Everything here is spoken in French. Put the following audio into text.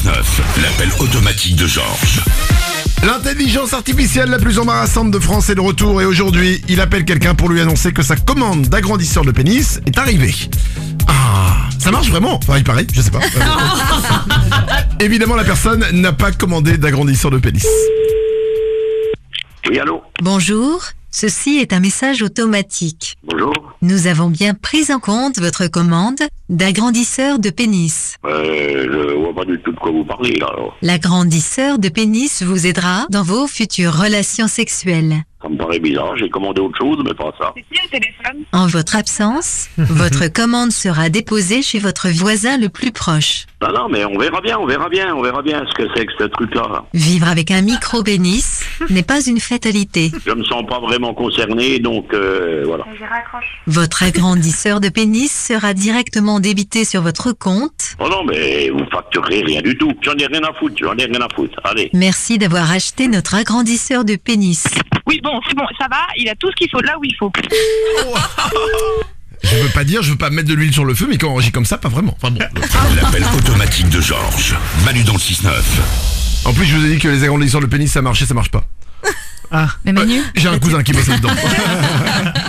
6-9, l'appel automatique de Georges. L'intelligence artificielle la plus embarrassante de France est de retour et aujourd'hui, il appelle quelqu'un pour lui annoncer que sa commande d'agrandisseur de pénis est arrivée. Ah, ça marche vraiment? Enfin, il paraît, je sais pas. Évidemment, la personne n'a pas commandé d'agrandisseur de pénis. Oui, allô? Bonjour, ceci est un message automatique. Bonjour. Nous avons bien pris en compte votre commande d'agrandisseur de pénis. Je vois pas du tout de quoi vous parlez, là, alors. L'agrandisseur de pénis vous aidera dans vos futures relations sexuelles. Ça me paraît bizarre, j'ai commandé autre chose, mais pas ça. C'est qui le téléphone? En votre absence, votre commande sera déposée chez votre voisin le plus proche. Non, mais on verra bien ce que c'est que ce truc-là. Vivre avec un micro-pénis n'est pas une fatalité. Je me sens pas vraiment concerné, donc voilà. Je raccroche. Votre agrandisseur de pénis sera directement débité sur votre compte. Oh non, mais vous facturez rien du tout. J'en ai rien à foutre. Allez. Merci d'avoir acheté notre agrandisseur de pénis. Oui, bon, c'est bon, ça va, il a tout ce qu'il faut là où il faut. Je veux pas mettre de l'huile sur le feu, mais quand on agit comme ça, pas vraiment. Enfin bon. L'appel automatique de Georges. Manu dans le 6-9. En plus, je vous ai dit que les agrandisseurs de pénis, ça marchait, ça marche pas. Mais Manu, J'ai un cousin qui bosse là-dedans.